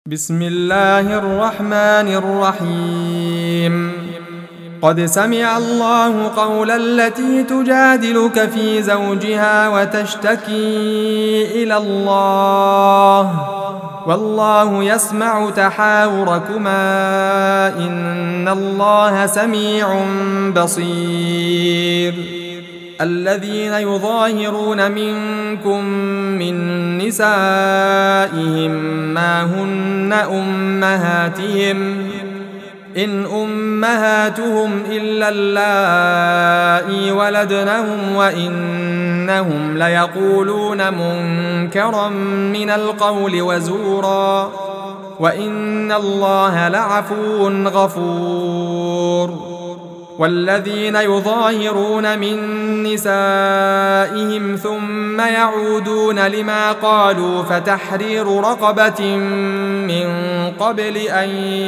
بسم الله الرحمن الرحيم قد سمع الله قول التي تجادلك في زوجها وتشتكي إلى الله والله يسمع تحاوركما إن الله سميع بصير الذين يظاهرون منكم من نسائهم ما هن أمهاتهم إن أمهاتهم إلا اللائي ولدنهم وإنهم ليقولون منكرا من القول وزورا وإن الله لعفو غفور والذين يظاهرون من نسائهم ثم يعودون لما قالوا فتحرير رقبة من قبل أن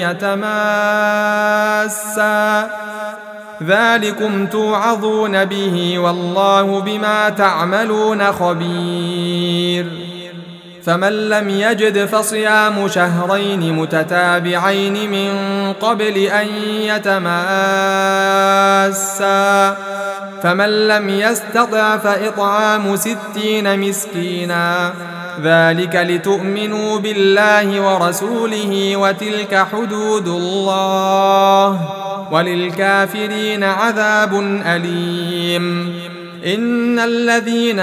يتماسا ذلكم توعظون به والله بما تعملون خبير فمن لم يجد فصيام شهرين متتابعين من قبل أن يتماسا فمن لم يستطع فإطعام 60 مسكينا ذلك لتؤمنوا بالله ورسوله وتلك حدود الله وللكافرين عذاب أليم إن الذين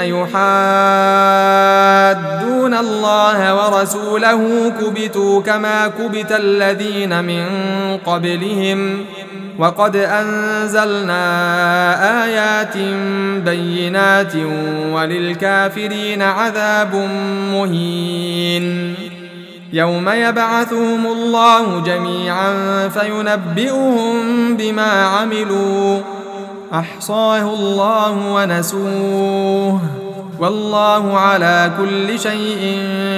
يحادون الله ورسوله كبتوا كما كبت الذين من قبلهم وقد أنزلنا آيات بينات وللكافرين عذاب مهين يوم يبعثهم الله جميعا فينبئهم بما عملوا أحصاه الله ونسوه والله على كل شيء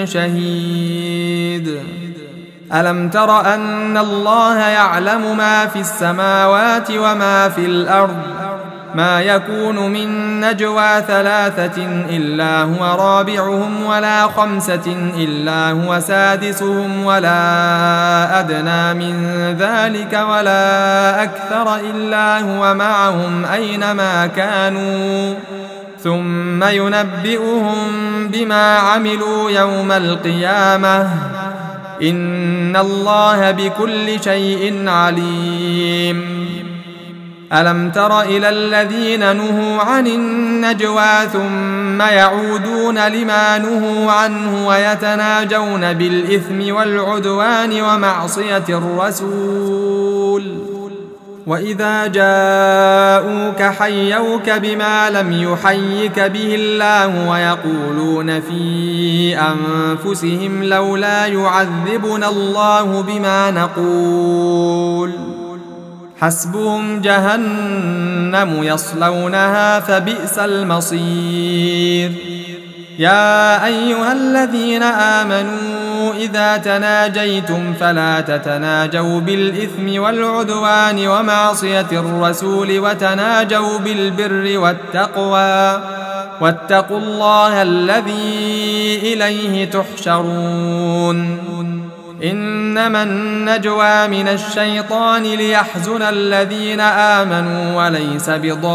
شهيد ألم تر أن الله يعلم ما في السماوات وما في الأرض ما يكون من نجوى 3 إلا هو رابعهم ولا 5 إلا هو سادسهم ولا أدنى من ذلك ولا أكثر إلا هو معهم أينما كانوا ثم ينبئهم بما عملوا يوم القيامة إن الله بكل شيء عليم ألم تر إلى الذين نهوا عن النجوى ثم يعودون لما نهوا عنه ويتناجون بالإثم والعدوان ومعصية الرسول وإذا جاءوك حيوك بما لم يحيك به الله ويقولون في أنفسهم لولا يعذبنا الله بما نقول حسبهم جهنم يصلونها فبئس المصير يا أيها الذين آمنوا إذا تناجيتم فلا تتناجوا بالإثم والعدوان ومعصية الرسول وتناجوا بالبر والتقوى واتقوا الله الذي إليه تحشرون إنما النجوى من الشيطان ليحزن الذين آمنوا وليس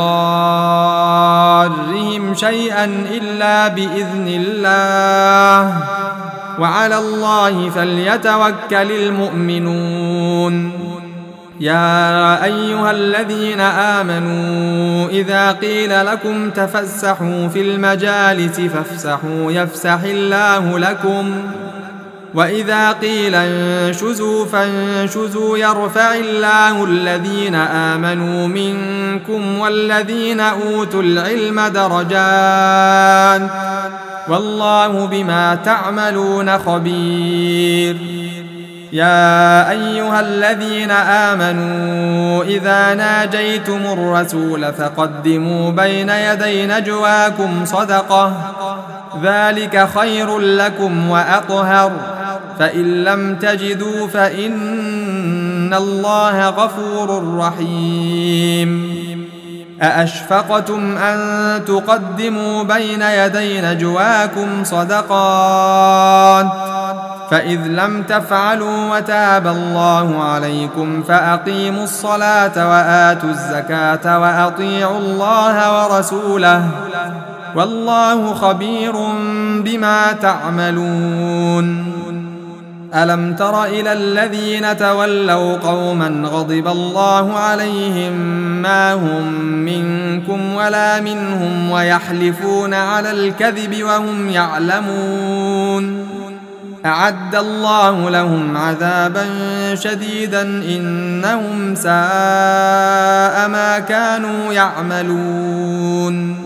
بضارهم شيئا إلا بإذن الله وعلى الله فليتوكل المؤمنون يا أيها الذين آمنوا إذا قيل لكم تفسحوا في المجالس فافسحوا يفسح الله لكم وإذا قيل انشزوا فانشزوا يرفع الله الذين آمنوا منكم والذين أوتوا العلم درجات والله بما تعملون خبير يا أيها الذين آمنوا إذا ناجيتم الرسول فقدموا بين يدي نجواكم صدقة ذلك خير لكم وأطهر فإن لم تجدوا فإن الله غفور رحيم أأشفقتم أن تقدموا بين يدي نجواكم صدقات فإذ لم تفعلوا وتاب الله عليكم فأقيموا الصلاة وآتوا الزكاة وأطيعوا الله ورسوله والله خبير بما تعملون. ألم تر إلى الذين تولوا قوما غضب الله عليهم ما هم منكم ولا منهم ويحلفون على الكذب وهم يعلمون أعد الله لهم عذابا شديدا إنهم ساء ما كانوا يعملون.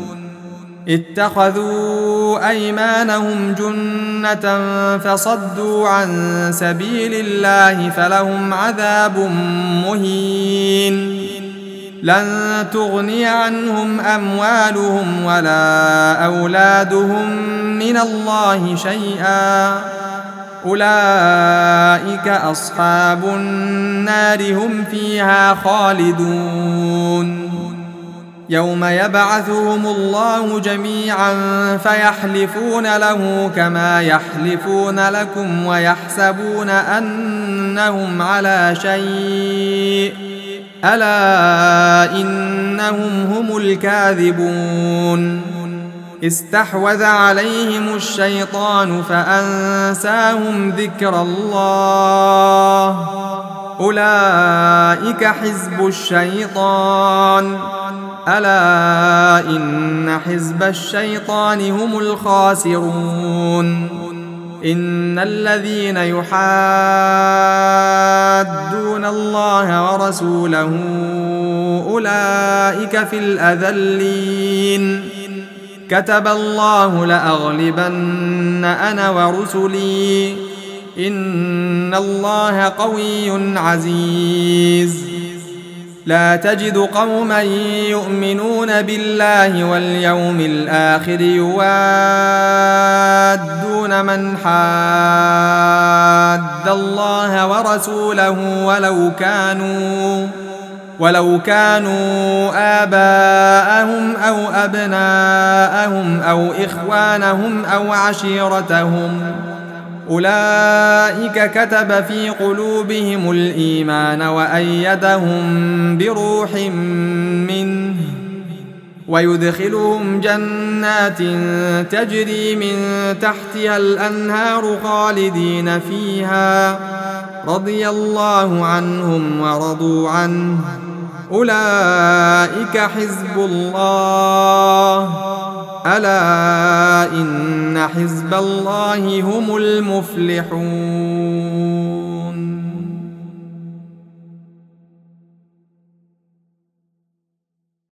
اتخذوا أيمانهم جنة فصدوا عن سبيل الله فلهم عذاب مهين لن تغني عنهم أموالهم ولا أولادهم من الله شيئا أولئك أصحاب النار هم فيها خالدون. يوم يبعثهم الله جميعا فيحلفون له كما يحلفون لكم ويحسبون أنهم على شيء ألا إنهم هم الكاذبون. استحوذ عليهم الشيطان فأنساهم ذكر الله أولئك حزب الشيطان ألا إن حزب الشيطان هم الخاسرون. إن الذين يحادون الله ورسوله أولئك في الأذلين كتب الله لأغلبن أنا ورسلي إن الله قوي عزيز. لا تجد قوما يؤمنون بالله واليوم الآخر يوادون من حاد الله ورسوله ولو كانوا آباءهم أو أبناءهم أو إخوانهم أو عشيرتهم أولئك كتب في قلوبهم الإيمان وأيدهم بروح منه ويدخلهم جنات تجري من تحتها الأنهار خالدين فيها رضي الله عنهم ورضوا عنه أولئك حزب الله ألا إن حزب الله هم المفلحون.